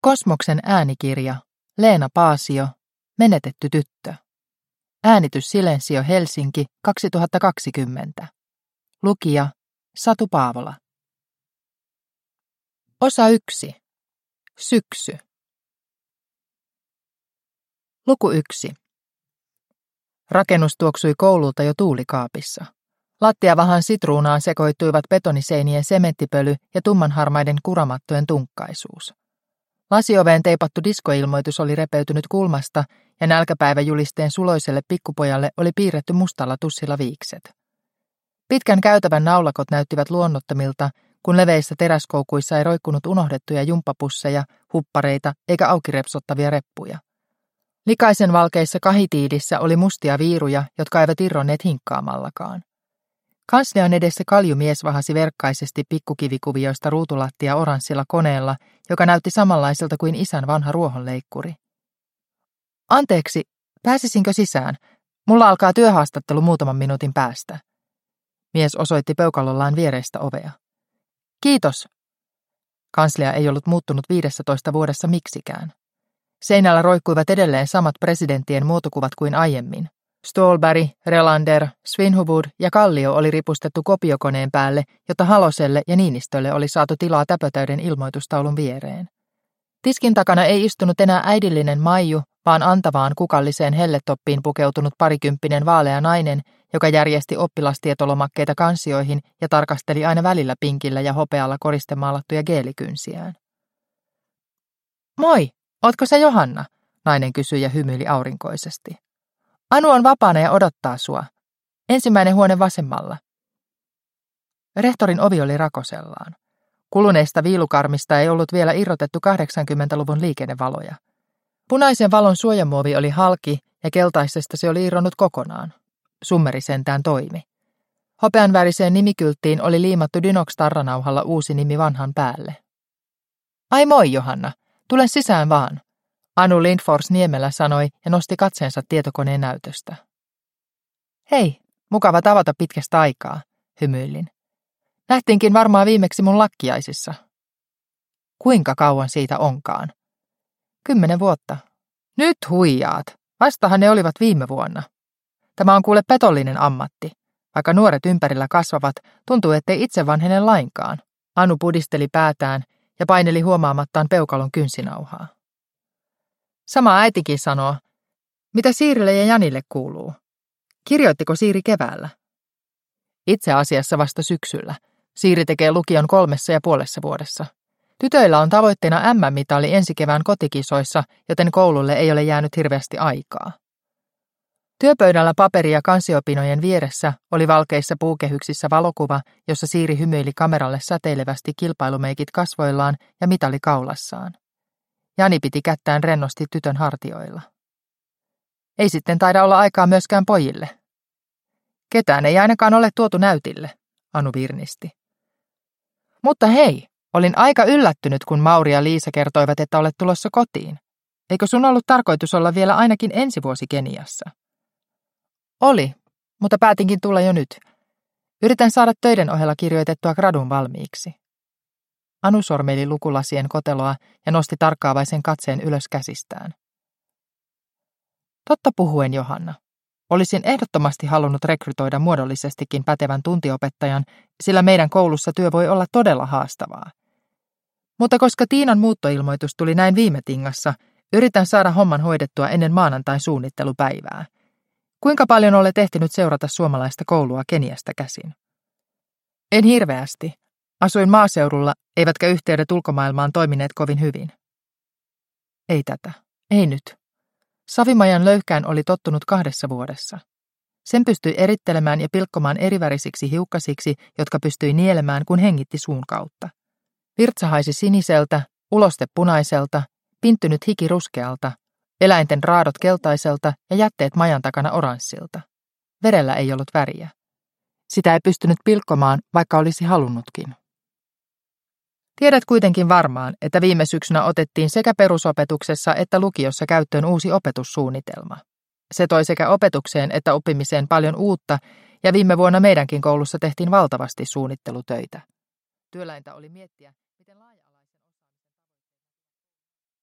Kosmoksen äänikirja, Leena Paasio, Menetetty tyttö. Äänitys Silensio Helsinki 2020. Lukija Satu Paavola. Osa 1. Syksy. Luku 1. Rakennus tuoksui koululta jo tuulikaapissa. Lattiavahan sitruunaan sekoittuivat betoniseinien sementtipöly ja tummanharmaiden kuramattojen tunkkaisuus. Lasioveen teipattu diskoilmoitus oli repeytynyt kulmasta ja nälkäpäiväjulisteen suloiselle pikkupojalle oli piirretty mustalla tussilla viikset. Pitkän käytävän naulakot näyttivät luonnottomilta, kun leveissä teräskoukuissa ei roikkunut unohdettuja jumppapusseja, huppareita eikä aukirepsottavia reppuja. Likaisen valkeissa kahitiidissä oli mustia viiruja, jotka eivät irronneet hinkkaamallakaan. Kanslian edessä kaljumies vahasi verkkaisesti pikkukivikuvioista ruutulattia oranssilla koneella, joka näytti samanlaiselta kuin isän vanha ruohonleikkuri. Anteeksi, pääsisinkö sisään? Mulla alkaa työhaastattelu muutaman minuutin päästä. Mies osoitti peukalollaan viereistä ovea. Kiitos. Kanslia ei ollut muuttunut 15 vuodessa miksikään. Seinällä roikkuivat edelleen samat presidenttien muotokuvat kuin aiemmin. Ståhlberg, Relander, Svinhufvud ja Kallio oli ripustettu kopiokoneen päälle, jotta Haloselle ja Niinistölle oli saatu tilaa täpötäyden ilmoitustaulun viereen. Tiskin takana ei istunut enää äidillinen Maiju, vaan antavaan kukalliseen helletoppiin pukeutunut parikymppinen vaalea nainen, joka järjesti oppilastietolomakkeita kansioihin ja tarkasteli aina välillä pinkillä ja hopealla koristemaalattuja geelikynsiään. Moi, ootko sä Johanna? Nainen kysyi ja hymyili aurinkoisesti. Anu on vapaana ja odottaa sua. Ensimmäinen huone vasemmalla. Rehtorin ovi oli rakosellaan. Kuluneesta viilukarmista ei ollut vielä irrotettu 80-luvun liikennevaloja. Punaisen valon suojamuovi oli halki ja keltaisesta se oli irronnut kokonaan. Summeri sentään toimi. Hopeanväriseen nimikylttiin oli liimattu Dinox-tarranauhalla uusi nimi vanhan päälle. Ai moi Johanna, tule sisään vaan. Anu Lindfors Niemelä sanoi ja nosti katseensa tietokoneen näytöstä. Hei, mukava tavata pitkästä aikaa, hymyilin. Nähtiinkin varmaan viimeksi mun lakkiaisissa. Kuinka kauan siitä onkaan? 10 vuotta. Nyt huijaat. Vastahan ne olivat viime vuonna. Tämä on kuule petollinen ammatti. Vaikka nuoret ympärillä kasvavat, tuntuu ettei itse vanhene lainkaan. Anu pudisteli päätään ja paineli huomaamattaan peukalon kynsinauhaa. Sama äitikin sanoo. Mitä Siirille ja Janille kuuluu? Kirjoittiko Siiri keväällä? Itse asiassa vasta syksyllä. Siiri tekee lukion 3,5 vuodessa. Tytöillä on tavoitteena MM-mitali ensi kevään kotikisoissa, joten koululle ei ole jäänyt hirveästi aikaa. Työpöydällä paperi- ja kansiopinojen vieressä oli valkeissa puukehyksissä valokuva, jossa Siiri hymyili kameralle säteilevästi kilpailumeikit kasvoillaan ja mitali kaulassaan. Jani piti kättään rennosti tytön hartioilla. Ei sitten taida olla aikaa myöskään pojille. Ketään ei ainakaan ole tuotu näytille, Anu virnisti. Mutta hei, olin aika yllättynyt, kun Mauri ja Liisa kertoivat, että olet tulossa kotiin. Eikö sun ollut tarkoitus olla vielä ainakin ensi vuosi Keniassa? Oli, mutta päätinkin tulla jo nyt. Yritän saada töiden ohella kirjoitettua gradun valmiiksi. Anu sormeili lukulasien koteloa ja nosti tarkkaavaisen katseen ylös käsistään. Totta puhuen, Johanna. Olisin ehdottomasti halunnut rekrytoida muodollisestikin pätevän tuntiopettajan, sillä meidän koulussa työ voi olla todella haastavaa. Mutta koska Tiinan muuttoilmoitus tuli näin viime tingassa, yritän saada homman hoidettua ennen maanantain suunnittelupäivää. Kuinka paljon olet ehtinyt seurata suomalaista koulua Keniasta käsin? En hirveästi. Asuin maaseudulla, eivätkä yhteydet ulkomaailmaan toimineet kovin hyvin. Ei tätä. Ei nyt. Savimajan löyhkään oli tottunut 2 vuodessa. Sen pystyi erittelemään ja pilkkomaan erivärisiksi hiukkasiksi, jotka pystyi nielemään, kun hengitti suun kautta. Virtsa haisi siniseltä, uloste punaiselta, pinttynyt hiki ruskealta, eläinten raadot keltaiselta ja jätteet majan takana oranssilta. Verellä ei ollut väriä. Sitä ei pystynyt pilkkomaan, vaikka olisi halunnutkin. Tiedät kuitenkin varmaan, että viime syksynä otettiin sekä perusopetuksessa että lukiossa käyttöön uusi opetussuunnitelma. Se toi sekä opetukseen että oppimiseen paljon uutta, ja viime vuonna meidänkin koulussa tehtiin valtavasti suunnittelutöitä. Työläintä oli miettiä,